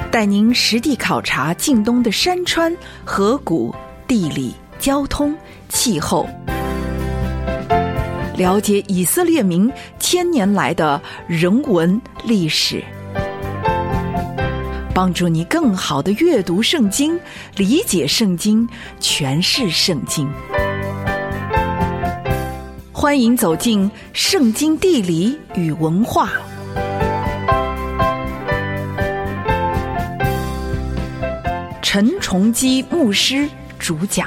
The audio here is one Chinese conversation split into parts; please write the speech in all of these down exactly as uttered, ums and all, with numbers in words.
带您实地考察近东的山川、河谷、地理、交通、气候，了解以色列民千年来的人文历史，帮助你更好地阅读圣经，理解圣经，诠释圣经。欢迎走进圣经地理与文化。陈崇基牧师主讲。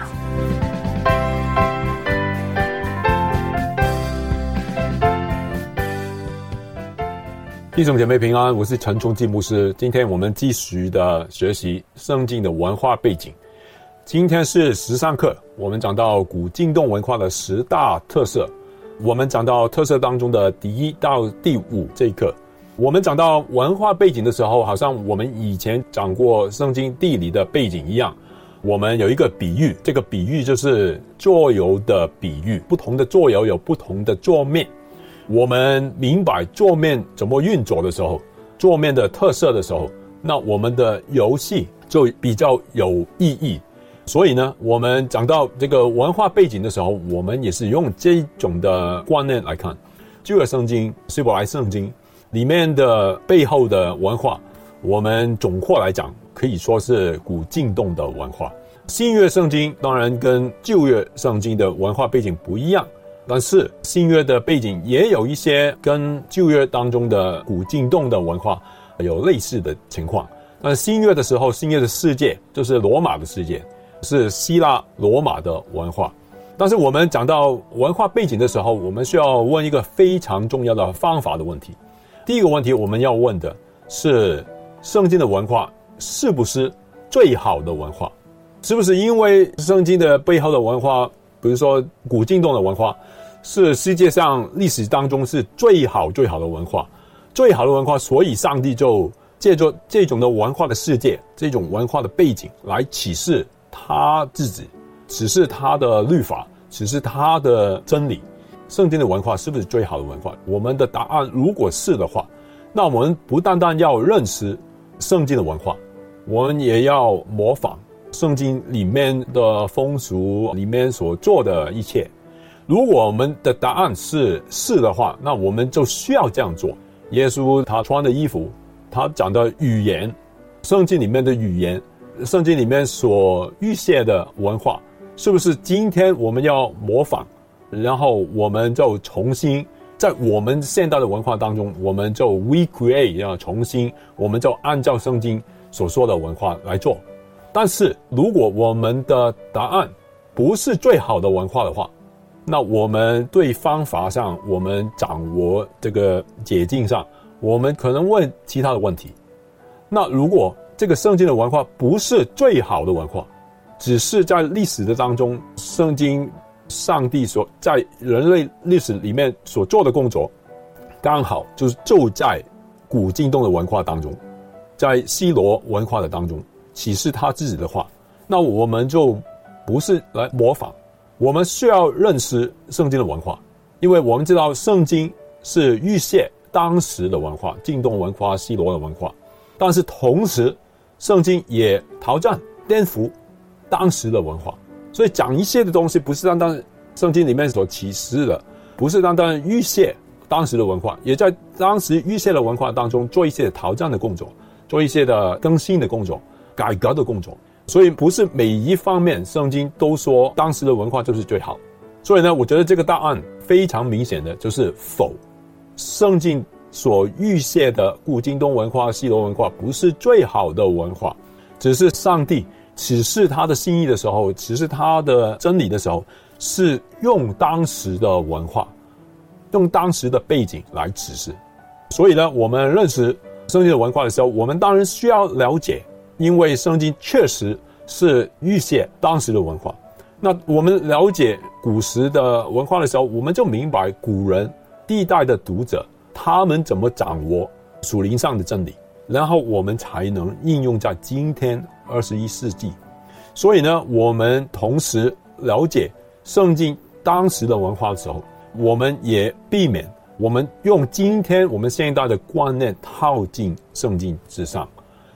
弟兄姐妹平安，我是陈崇基牧师。今天我们继续的学习圣经的文化背景。今天是十三课，我们讲到古近东文化的十大特色。我们讲到特色当中的第一到第五这一课。我们讲到文化背景的时候，好像我们以前讲过圣经地理的背景一样，我们有一个比喻，这个比喻就是桌游的比喻，不同的桌游有不同的桌面。我们明白桌面怎么运作的时候，桌面的特色的时候，那我们的游戏就比较有意义。所以呢，我们讲到这个文化背景的时候，我们也是用这种的观念来看。旧约圣经、希伯来圣经里面的背后的文化，我们总括来讲可以说是古近东的文化。新约圣经当然跟旧约圣经的文化背景不一样，但是新约的背景也有一些跟旧约当中的古近东的文化有类似的情况。但是新约的时候，新约的世界就是罗马的世界，是希腊罗马的文化。但是我们讲到文化背景的时候，我们需要问一个非常重要的方法的问题。第一个问题我们要问的是，圣经的文化是不是最好的文化？是不是因为圣经的背后的文化，比如说古近东的文化，是世界上历史当中是最好最好的文化，最好的文化，所以上帝就借着这种的文化的世界，这种文化的背景来启示他自己，启示他的律法，启示他的真理。圣经的文化是不是最好的文化？我们的答案如果是的话，那我们不单单要认识圣经的文化，我们也要模仿圣经里面的风俗，里面所做的一切。如果我们的答案是是的话，那我们就需要这样做。耶稣他穿的衣服，他讲的语言，圣经里面的语言，圣经里面所预写的文化，是不是今天我们要模仿，然后我们就重新在我们现代的文化当中，我们就 recreate 要重新，我们就按照圣经所说的文化来做。但是如果我们的答案不是最好的文化的话，那我们对方法上，我们掌握这个捷径上，我们可能问其他的问题。那如果这个圣经的文化不是最好的文化，只是在历史的当中，圣经上帝所在人类历史里面所做的工作，刚好就是就在古近东的文化当中，在希罗文化的当中启示他自己的话，那我们就不是来模仿，我们需要认识圣经的文化。因为我们知道圣经是预写当时的文化，近东文化、希罗的文化，但是同时圣经也挑战颠覆当时的文化。所以讲一些的东西不是单单圣经里面所启示的，不是单单预写当时的文化，也在当时预写的文化当中做一些挑战的工作，做一些的更新的工作，改革的工作。所以不是每一方面圣经都说当时的文化就是最好。所以呢，我觉得这个答案非常明显的就是否，圣经所预写的古近东文化、希罗文化不是最好的文化，只是上帝启示他的心意的时候，启示他的真理的时候，是用当时的文化，用当时的背景来指示。所以呢，我们认识圣经的文化的时候，我们当然需要了解，因为圣经确实是预写当时的文化。那我们了解古时的文化的时候，我们就明白古人第一代的读者他们怎么掌握属灵上的真理，然后我们才能应用在今天二十一世纪。所以呢，我们同时了解圣经当时的文化的时候，我们也避免我们用今天我们现代的观念套进圣经之上。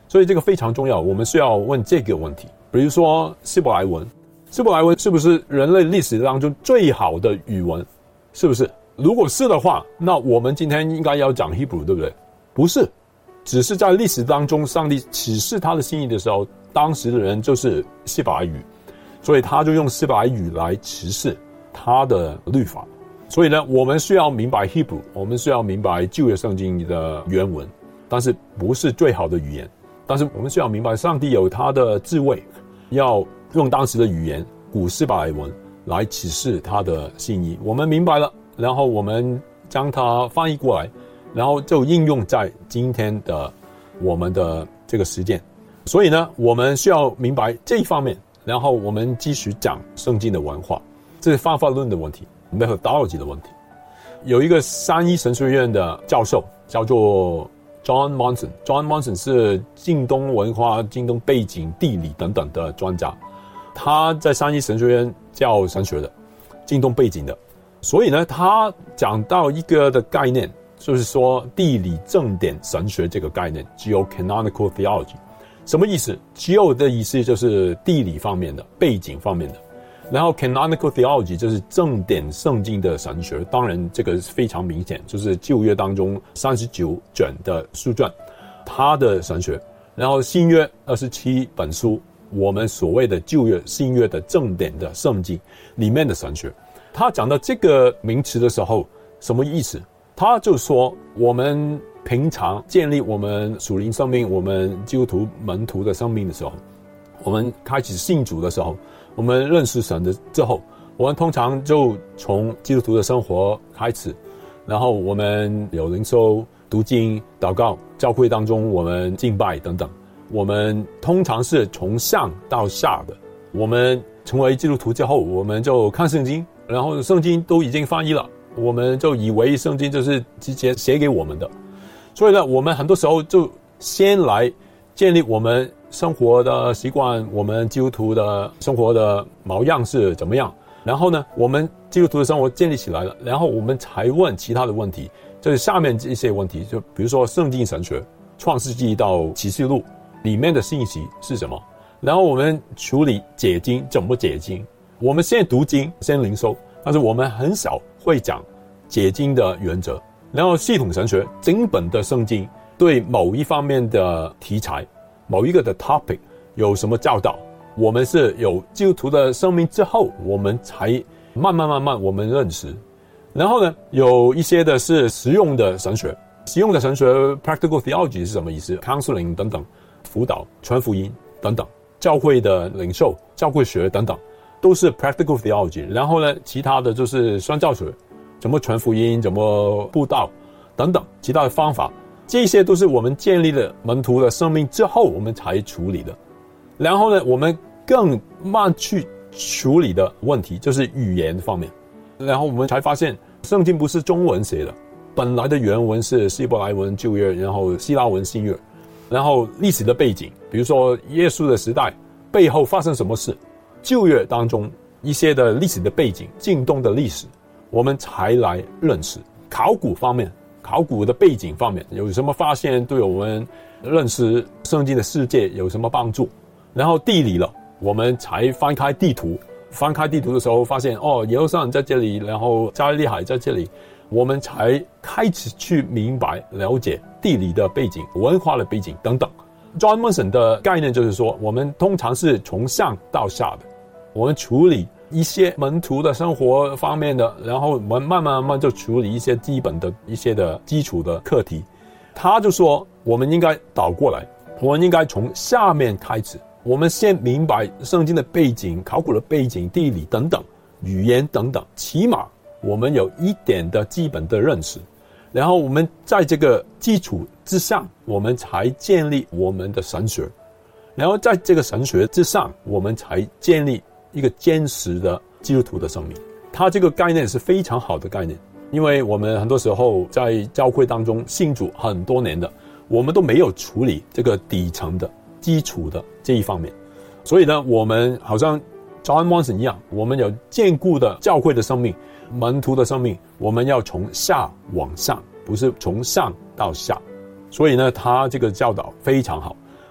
所以这个非常重要，我们需要问这个问题。比如说希伯来文，希伯来文是不是人类历史当中最好的语文？是不是？如果是的话，那我们今天应该要讲 Hebrew， 对不对？不是，只是在历史当中，上帝启示他的心意的时候，当时的人就是希伯来语，所以他就用希伯来语来启示他的律法。所以呢，我们需要明白 Hebrew， 我们需要明白旧约圣经的原文，但是不是最好的语言。但是我们需要明白，上帝有他的智慧，要用当时的语言古希伯来文来启示他的心意。我们明白了，然后我们将它翻译过来，然后就应用在今天的我们的这个实践。所以呢，我们需要明白这一方面，然后我们继续讲圣经的文化，这是方法论的问题， methodology 的问题。有一个三一神学院的教授叫做 John Monson， John Monson 是近东文化、近东背景、地理等等的专家，他在三一神学院教神学的，近东背景的。所以呢，他讲到一个的概念，就是说地理正典神学这个概念 ，geocanonical theology。什么意思 ？geo 的意思就是地理方面的、背景方面的，然后 canonical theology 就是正典圣经的神学。当然，这个非常明显，就是旧约当中三十九卷的书卷，它的神学。然后新约二十七本书，我们所谓的旧约、新约的正典的圣经里面的神学。他讲到这个名词的时候，什么意思？他就说，我们平常建立我们属灵生命、我们基督徒门徒的生命的时候，我们开始信主的时候，我们认识神的之后，我们通常就从基督徒的生活开始，然后我们有灵修、读经、祷告，教会当中我们敬拜等等。我们通常是从上到下的。我们成为基督徒之后，我们就看圣经，然后圣经都已经翻译了，我们就以为圣经就是直接写给我们的。所以呢，我们很多时候就先来建立我们生活的习惯，我们基督徒的生活的模样是怎么样。然后呢，我们基督徒的生活建立起来了，然后我们才问其他的问题，就是下面这些问题，就比如说圣经神学，创世纪到启示录里面的信息是什么。然后我们处理解经，怎么解经？我们先读经，先灵修，但是我们很少会讲解经的原则。然后系统神学，整本的圣经对某一方面的题材、某一个的 topic 有什么教导？我们是有基督徒的生命之后，我们才慢慢慢慢我们认识。然后呢，有一些的是实用的神学，实用的神学 practical theology 是什么意思 ？counseling 等等，辅导、传福音等等。教会的领袖、教会学等等，都是 practical theology。然后呢，其他的就是宣教学，怎么传福音，怎么布道等等，其他的方法，这些都是我们建立了门徒的生命之后，我们才处理的。然后呢，我们更慢去处理的问题就是语言方面。然后我们才发现，圣经不是中文写的，本来的原文是希伯来文旧约，然后希腊文新约。然后历史的背景，比如说耶稣的时代背后发生什么事，旧约当中一些的历史的背景、近东的历史，我们才来认识。考古方面，考古的背景方面有什么发现，对我们认识圣经的世界有什么帮助？然后地理了，我们才翻开地图，翻开地图的时候发现，哦，耶路撒冷在这里，然后加利利海在这里。我们才开始去明白、了解地理的背景、文化的背景等等。John Monson 的概念就是说，我们通常是从上到下的，我们处理一些门徒的生活方面的，然后我们慢慢慢慢就处理一些基本的一些的基础的课题。他就说，我们应该倒过来，我们应该从下面开始，我们先明白圣经的背景、考古的背景、地理等等、语言等等，起码我们有一点的基本的认识，然后我们在这个基础之上，我们才建立我们的神学，然后在这个神学之上，我们才建立一个坚实的基督徒的生命。它这个概念是非常好的概念，因为我们很多时候在教会当中信主很多年的，我们都没有处理这个底层的基础的这一方面，所以呢，我们好像 John Monson 一样，我们有坚固的教会的生命、门徒的生命，我们要从下往上，不是从上到下。所以呢，他这个教导非常好。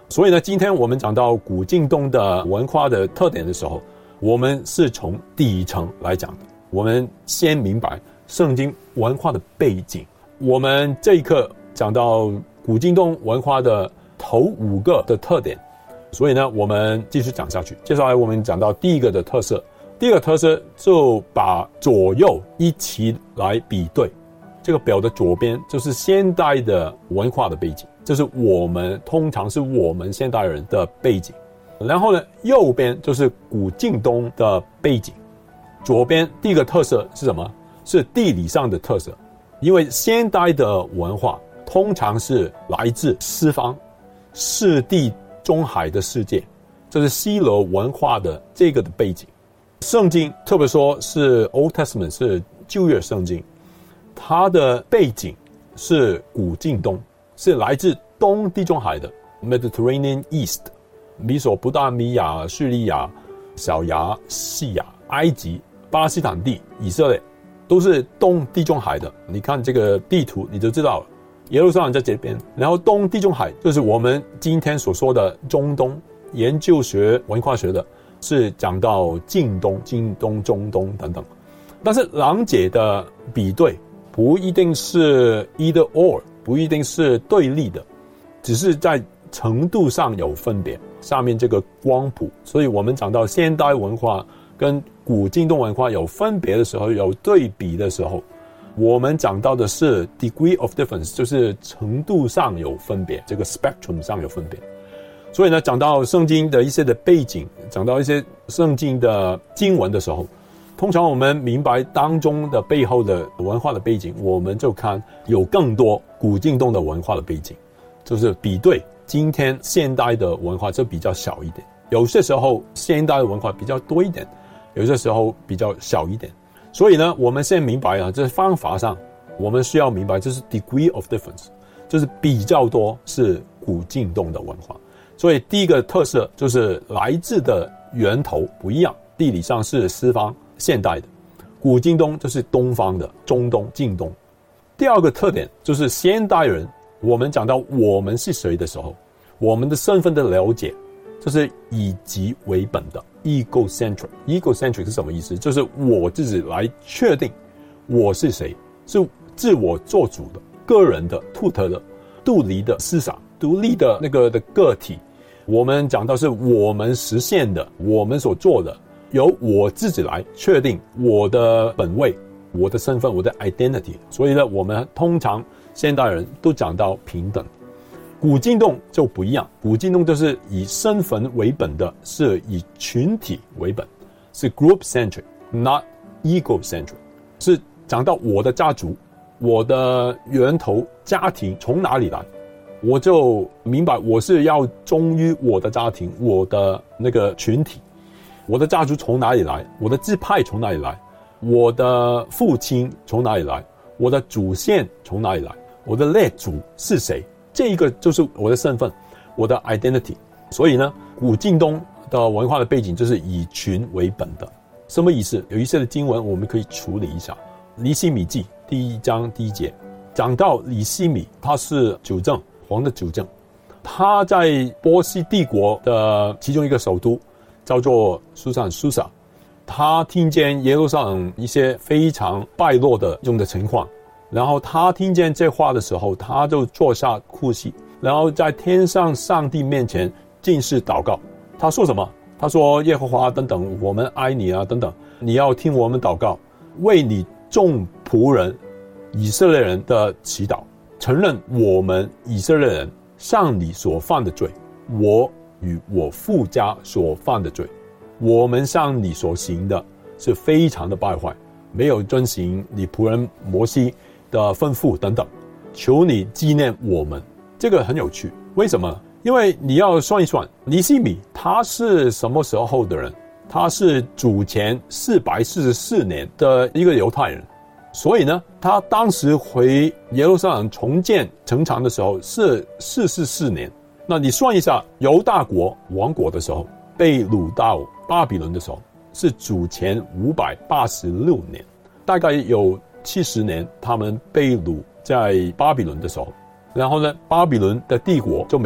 所以呢，今天我们讲到古近东的文化的特点的时候，我们是从底层来讲的。我们先明白圣经文化的背景。我们这一课讲到古近东文化的头五个的特点，所以呢，我们继续讲下去。接下来我们讲到第一个的特色，第一个特色就把左右一起来比对。这个表的左边就是现代的文化的背景，这是我们通常是我们现代人的背景。然后呢，右边就是古近东的背景。左边第一个特色是什么？是地理上的特色。因为现代的文化通常是来自西方，是地中海的世界，这是西罗文化的这个的背景。圣经特别说是 Old Testament 是旧约圣经，它的背景是古近东，是来自东地中海的 Mediterranean East， 米索不达米亚、叙利亚、小亚细亚、埃及、巴勒斯坦地、以色列，都是东地中海的。你看这个地图你就知道了，耶路撒冷在这边，然后东地中海就是我们今天所说的中东。研究学文化学的是讲到近东、近东、中东等等，但是两者的比对不一定是 either or， 不一定是对立的，只是在程度上有分别。下面这个光谱，所以我们讲到现代文化跟古近东文化有分别的时候，有对比的时候，我们讲到的是 degree of difference， 就是程度上有分别，这个 spectrum 上有分别。所以呢，讲到圣经的一些的背景，讲到一些圣经的经文的时候，通常我们明白当中的背后的文化的背景，我们就看有更多古近东的文化的背景，就是比对今天现代的文化就比较小一点，有些时候现代的文化比较多一点，有些时候比较小一点。所以呢，我们现在明白啊，这方法上我们需要明白，这是 degree of difference， 就是比较多是古近东的文化。所以第一个特色就是来自的源头不一样，地理上是西方现代的，古近东就是东方的中东近东。第二个特点就是现代人，我们讲到我们是谁的时候，我们的身份的了解，就是以己为本的 egocentric。 egocentric 是什么意思？就是我自己来确定我是谁，是自我做主的、个人的、独特的、独立的思想、独立的那个的个体。我们讲到是我们实现的，我们所做的，由我自己来确定我的本位、我的身份、我的 identity。 所以呢，我们通常现代人都讲到平等。古近东就不一样，古近东就是以身份为本的，是以群体为本，是 group centric not ego centric， 是讲到我的家族，我的源头家庭从哪里来，我就明白我是要忠于我的家庭，我的那个群体，我的家族从哪里来，我的支派从哪里来，我的父亲从哪里来，我的祖先从哪里来，我的列祖是谁，这一个就是我的身份，我的 identity。 所以呢，古近东的文化的背景就是以群为本的。什么意思？有一些的经文我们可以处理一下。尼希米记第一章第一节讲到尼希米，他是九正王的九正，他在波斯帝国的其中一个首都叫做苏珊苏萨，他听见耶路撒冷一些非常败落的这种的情况，然后他听见这话的时候，他就坐下哭泣，然后在天上上帝面前尽是祷告。他说什么？他说耶和华等等，我们爱你啊等等，你要听我们祷告，为你众仆人以色列人的祈祷，承认我们以色列人向你所犯的罪，我与我父家所犯的罪，我们向你所行的是非常的败坏，没有遵行你仆人摩西的吩咐等等，求你纪念我们。这个很有趣，为什么？因为你要算一算，尼希米他是什么时候的人？他是主前四百四十四年的一个犹太人，所以呢，他当时回耶路撒冷重建城墙的时候是四四四年。那你算一下，犹大国亡国的时候，被掳到巴比伦的时候，是主前五百八十六年，大概有七十年他们被掳在巴比伦的时候，然后呢，巴比伦的帝国就没有了，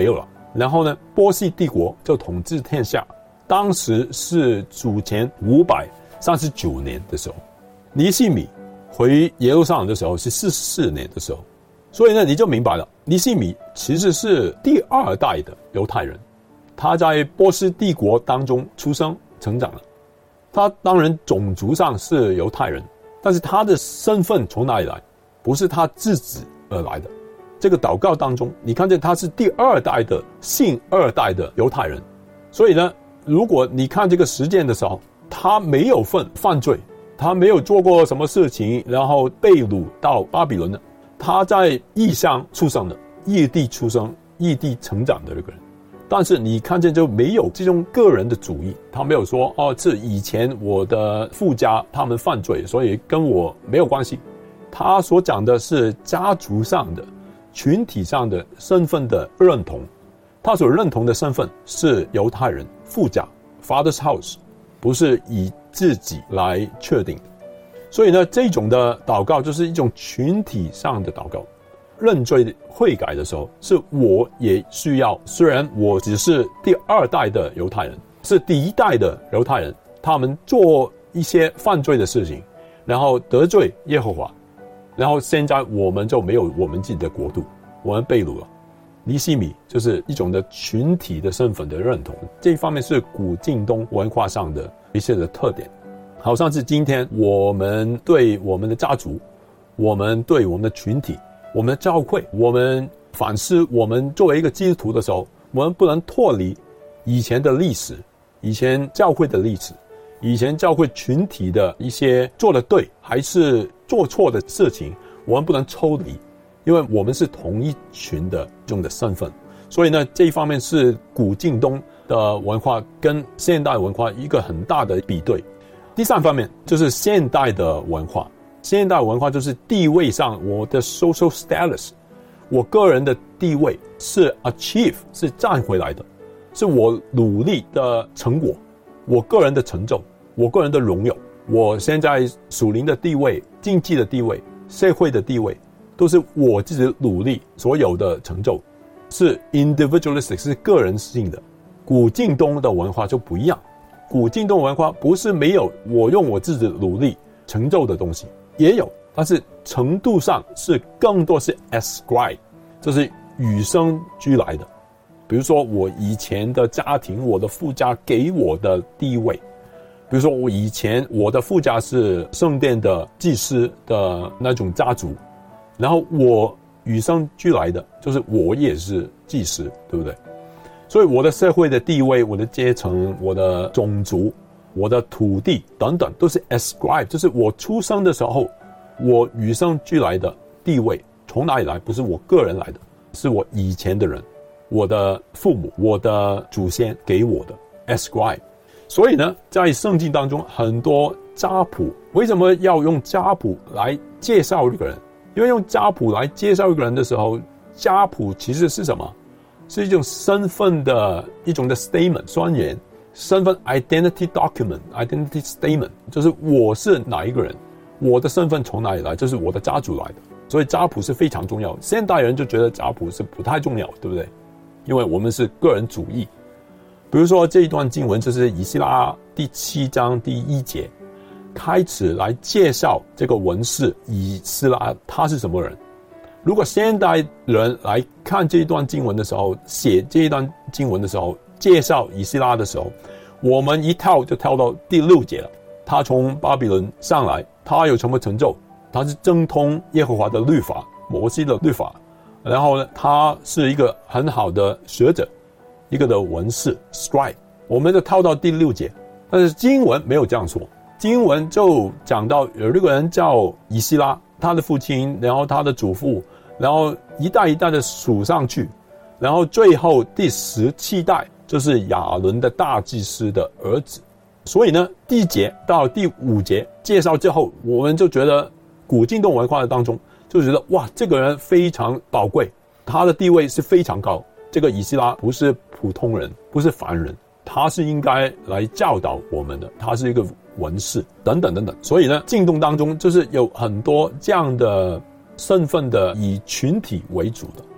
然后呢，波斯帝国就统治天下。当时是主前五百三十九年的时候，尼希米回耶路撒冷的时候是四十四年的时候，所以呢，你就明白了，尼希米其实是第二代的犹太人，他在波斯帝国当中出生成长了。他当然种族上是犹太人，但是他的身份从哪里来？不是他自己而来的。这个祷告当中，你看见他是第二代的信二代的犹太人，所以呢，如果你看这个实践的时候，他没有犯犯罪，他没有做过什么事情，然后被掳到巴比伦的，他在异乡出生的，异地出生、异地成长的这个人。但是你看见就没有这种个人的主义，他没有说哦，是以前我的父家他们犯罪，所以跟我没有关系。他所讲的是家族上的、群体上的身份的认同。他所认同的身份是犹太人、父家 （Father's House）， 不是以自己来确定。所以呢，这种的祷告就是一种群体上的祷告。认罪悔改的时候，是我也需要，虽然我只是第二代的犹太人，是第一代的犹太人，他们做一些犯罪的事情，然后得罪耶和华，然后现在我们就没有我们自己的国度，我们被掳了。尼希米就是一种的群体的身份的认同，这一方面是古近东文化上的一些的特点。好像是今天我们对我们的家族，我们对我们的群体，我们的教会，我们反思我们作为一个基督徒的时候，我们不能脱离以前的历史，以前教会的历史，以前教会群体的一些做的对还是做错的事情，我们不能抽离，因为我们是同一群的这种的身份。所以呢，这一方面是古近东的文化跟现代文化一个很大的比对。第三方面就是现代的文化，现代文化就是地位上，我的 social status， 我个人的地位是 achieve， 是赚回来的，是我努力的成果，我个人的成就，我个人的荣耀，我现在属灵的地位、经济的地位、社会的地位，都是我自己努力所有的成就，是 individualistic， 是个人性的。古近东的文化就不一样，古近东文化不是没有我用我自己的努力成就的东西，也有，但是程度上是更多是 ascribe， 就是与生俱来的。比如说我以前的家庭，我的父家给我的地位，比如说我以前我的父家是圣殿的祭司的那种家族，然后我与生俱来的就是我也是祭司，对不对？所以我的社会的地位，我的阶层，我的种族，我的土地等等，都是 ascribe， 就是我出生的时候，我与生俱来的地位从哪里来？不是我个人来的，是我以前的人，我的父母，我的祖先给我的 ascribe。所以呢，在圣经当中，很多家谱，为什么要用家谱来介绍一个人？因为用家谱来介绍一个人的时候，家谱其实是什么？是一种身份的一种的 statement 宣言，身份 identity document identity statement， 就是我是哪一个人，我的身份从哪里来，就是我的家族来的。所以家谱是非常重要。现代人就觉得家谱是不太重要，对不对？因为我们是个人主义。比如说这一段经文就是以西拉第七章第一节开始来介绍这个文士以斯拉他是什么人。如果现代人来看这一段经文的时候，写这一段经文的时候，介绍以西拉的时候，我们一跳就跳到第六节了。他从巴比伦上来，他有什么成就？他是精通耶和华的律法，摩西的律法。然后呢，他是一个很好的学者，一个的文士 scribe。我们就跳到第六节，但是经文没有这样说。经文就讲到有一个人叫以西拉，他的父亲，然后他的祖父，然后一代一代的数上去，然后最后第十七代就是亚伦的大祭司的儿子。所以呢，第一节到第五节介绍之后，我们就觉得古近东文化的当中就觉得哇，这个人非常宝贵，他的地位是非常高。这个以西拉不是普通人，不是凡人，他是应该来教导我们的，他是一个文士等等等等。所以呢，近东当中就是有很多这样的身份的以群体为主的。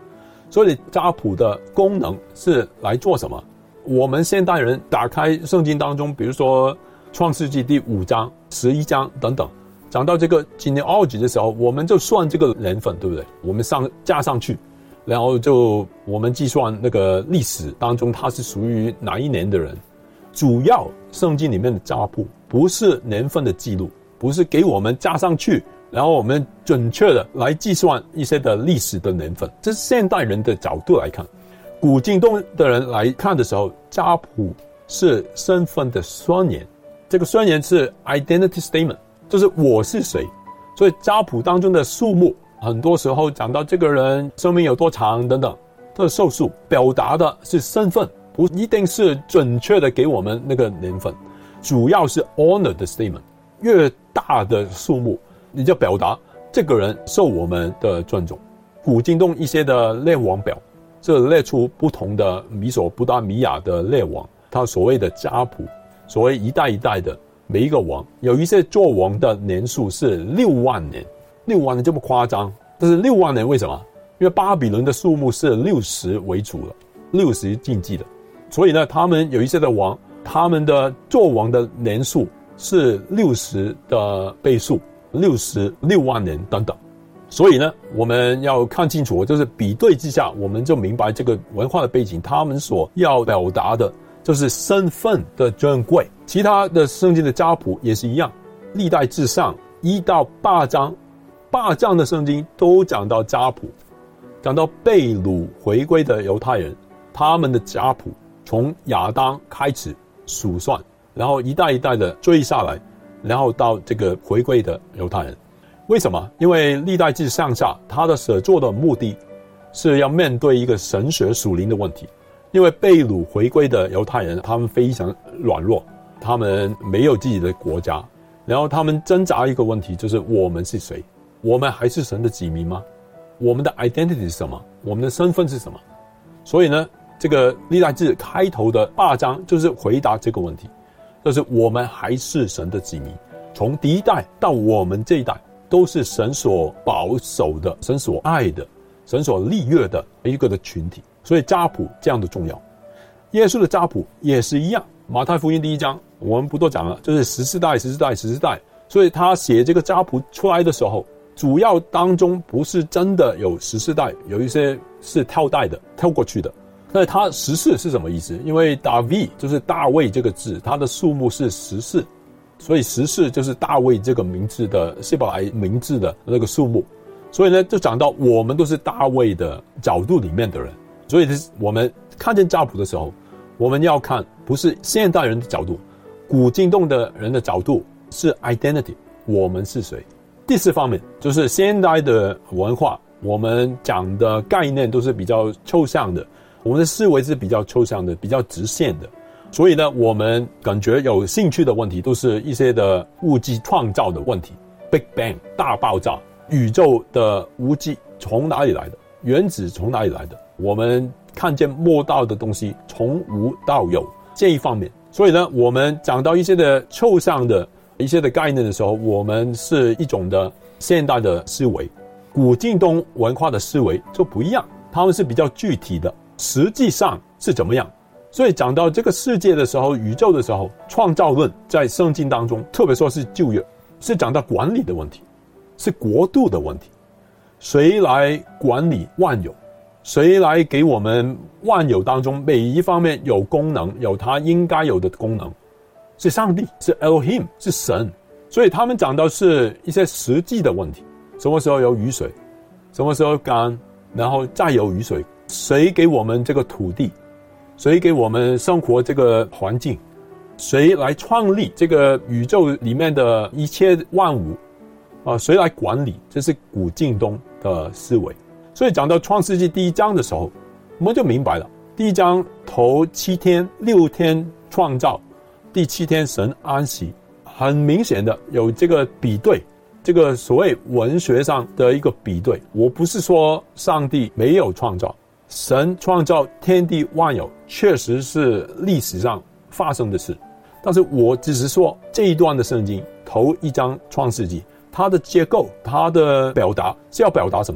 所以家谱的功能是来做什么？我们现代人打开圣经当中，比如说创世纪第五章、十一章等等，讲到这个 genealogy 的时候，我们就算这个年份，对不对？我们上加上去，然后就我们计算那个历史当中他是属于哪一年的人。主要圣经里面的家谱不是年份的记录，不是给我们加上去，然后我们准确的来计算一些的历史的年份。这是现代人的角度来看。古近东的人来看的时候，家谱是身份的宣言，这个宣言是 identity statement， 就是我是谁。所以家谱当中的数目很多时候讲到这个人生命有多长等等，它的寿数表达的是身份，不一定是准确的给我们那个年份，主要是 honor 的 statement。 越大的数目你就表达这个人受我们的尊重。古近东一些的列王表这列出不同的米索不达米亚的列王，他所谓的家谱，所谓一代一代的每一个王，有一些做王的年数是六万年。六万年这么夸张，但是六万年为什么？因为巴比伦的数目是六十为主了，六十禁忌的，所以呢他们有一些的王，他们的做王的年数是六十的倍数，六十六万年等等。所以呢我们要看清楚，就是比对之下我们就明白这个文化的背景，他们所要表达的就是身份的珍贵。其他的圣经的家谱也是一样，历代志上一到八章，八章的圣经都讲到家谱，讲到被掳回归的犹太人，他们的家谱从亚当开始数算，然后一代一代的追下来，然后到这个回归的犹太人。为什么？因为历代志上下他的写作的目的是要面对一个神学属灵的问题。因为被掳回归的犹太人他们非常软弱，他们没有自己的国家，然后他们挣扎一个问题，就是我们是谁？我们还是神的子民吗？我们的 identity 是什么？我们的身份是什么？所以呢这个历代志开头的八章就是回答这个问题，就是我们还是神的子民，从第一代到我们这一代都是神所保守的，神所爱的，神所立约的一个的群体。所以家谱这样的重要。耶稣的家谱也是一样，马太福音第一章我们不多讲了，就是十四代十四代十四代。所以他写这个家谱出来的时候，主要当中不是真的有十四代，有一些是跳代的，跳过去的。那他十四是什么意思？因为大卫就是大卫这个字，它的数目是十四，所以十四就是大卫这个名字的希伯来名字的那个数目。所以呢就讲到我们都是大卫的角度里面的人。所以我们看见家谱的时候，我们要看不是现代人的角度，古近东的人的角度是 identity， 我们是谁。第四方面就是现代的文化，我们讲的概念都是比较抽象的，我们的思维是比较抽象的，比较直线的。所以呢我们感觉有兴趣的问题都是一些的物质创造的问题， Big Bang 大爆炸，宇宙的无机从哪里来的，原子从哪里来的，我们看见摸到的东西从无到有这一方面。所以呢我们讲到一些的抽象的一些的概念的时候，我们是一种的现代的思维。古近东文化的思维就不一样，他们是比较具体的，实际上是怎么样。所以讲到这个世界的时候，宇宙的时候，创造论在圣经当中，特别说是旧约，是讲到管理的问题，是国度的问题。谁来管理万有？谁来给我们万有当中每一方面有功能，有他应该有的功能？是上帝，是 Elohim， 是神。所以他们讲到是一些实际的问题，什么时候有雨水，什么时候干，然后再有雨水，谁给我们这个土地，谁给我们生活这个环境，谁来创立这个宇宙里面的一切万物啊？谁来管理？这是古近东的思维。所以讲到创世纪第一章的时候，我们就明白了，第一章头七天六天创造，第七天神安息，很明显的有这个比对，这个所谓文学上的一个比对。我不是说上帝没有创造，神创造天地万有确实是历史上发生的事，但是我只是说这一段的圣经，头一章创世纪，它的结构，它的表达是要表达什么？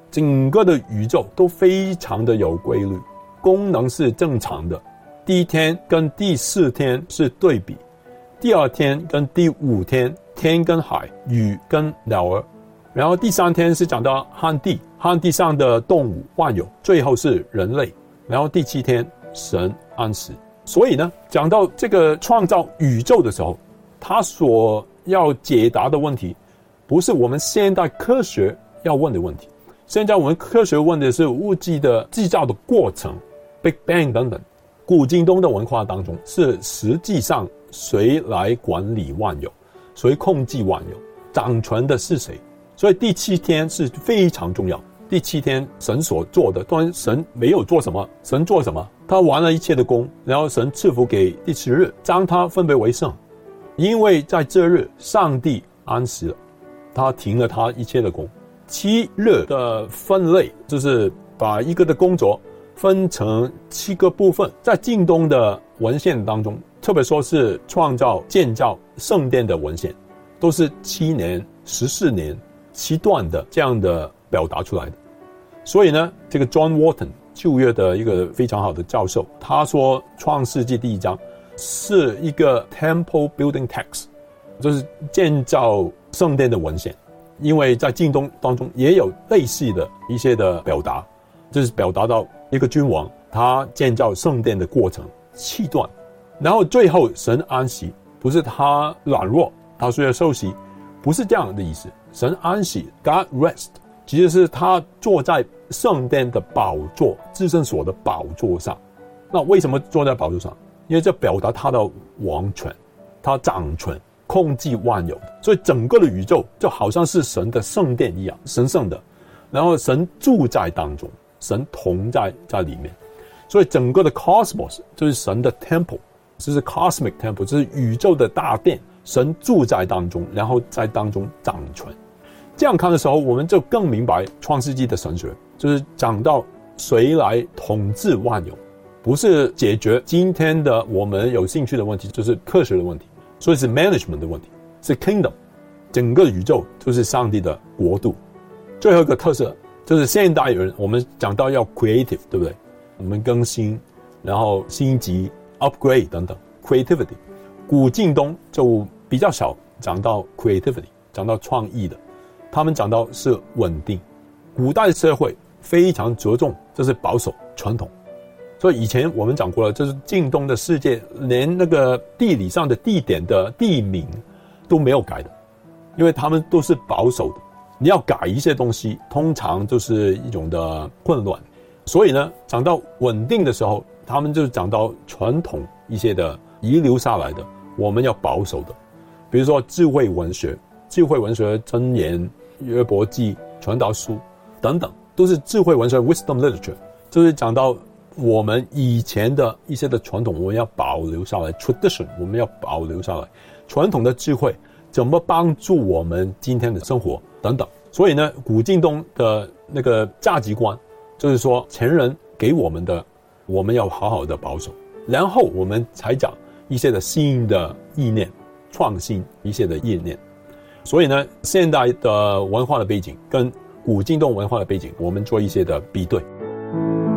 整个的宇宙都非常的有规律，功能是正常的。第一天跟第四天是对比，第二天跟第五天，天跟海，雨跟鸟儿，然后第三天是讲到旱地，旱地上的动物万有，最后是人类，然后第七天神安息。所以呢，讲到这个创造宇宙的时候，他所要解答的问题不是我们现代科学要问的问题。现在我们科学问的是物质的制造的过程 Big Bang 等等。古今东的文化当中是实际上谁来管理万有，谁控制万有，掌权的是谁。所以第七天是非常重要。第七天神所做的，当然神没有做什么，神做什么？他完了一切的工，然后神赐福给第七日，将它分别为圣。因为在这日上帝安息了，他停了他一切的工。七日的分类就是把一个的工作分成七个部分。在近东的文献当中，特别说是创造建造圣殿的文献，都是七年十四年七段的这样的表达出来的。所以呢，这个 John Walton 旧约的一个非常好的教授，他说创世纪第一章是一个 temple building text， 就是建造圣殿的文献。因为在近东当中也有类似的一些的表达，就是表达到一个君王他建造圣殿的过程七段，然后最后神安息，不是他软弱他需要休息，不是这样的意思。神安息 God rest 其实是他坐在圣殿的宝座，至圣所的宝座上。那为什么坐在宝座上？因为这表达他的王权，他掌权控制万有的，所以整个的宇宙就好像是神的圣殿一样神圣的，然后神住在当中，神同在在里面，所以整个的 cosmos 就是神的 temple， 这是 cosmic temple， 这是宇宙的大殿，神住在当中，然后在当中掌权。这样看的时候，我们就更明白创世纪的神学，就是讲到谁来统治万有，不是解决今天的我们有兴趣的问题，就是科学的问题，所以是 management 的问题，是 kingdom， 整个宇宙就是上帝的国度。最后一个特色就是现代人，我们讲到要 creative， 对不对？我们更新，然后升级 upgrade 等等 creativity。古近东就比较少讲到 creativity， 讲到创意的，他们讲到是稳定。古代社会非常着重就是保守传统，所以以前我们讲过了，就是近东的世界连那个地理上的地点的地名都没有改的，因为他们都是保守的。你要改一些东西，通常就是一种的混乱。所以呢，讲到稳定的时候，他们就讲到传统一些的遗留下来的，我们要保守的。比如说智慧文学，智慧文学箴言、约伯记、传道书等等，都是智慧文学 wisdom literature， 就是讲到我们以前的一些的传统，我们要保留下来 tradition， 我们要保留下来传统的智慧怎么帮助我们今天的生活等等。所以呢，古近东的那个价值观就是说前人给我们的，我们要好好的保守，然后我们才讲一些的新的意念，创新一些的意念。所以呢，现代的文化的背景跟古近东文化的背景，我们做一些的比对。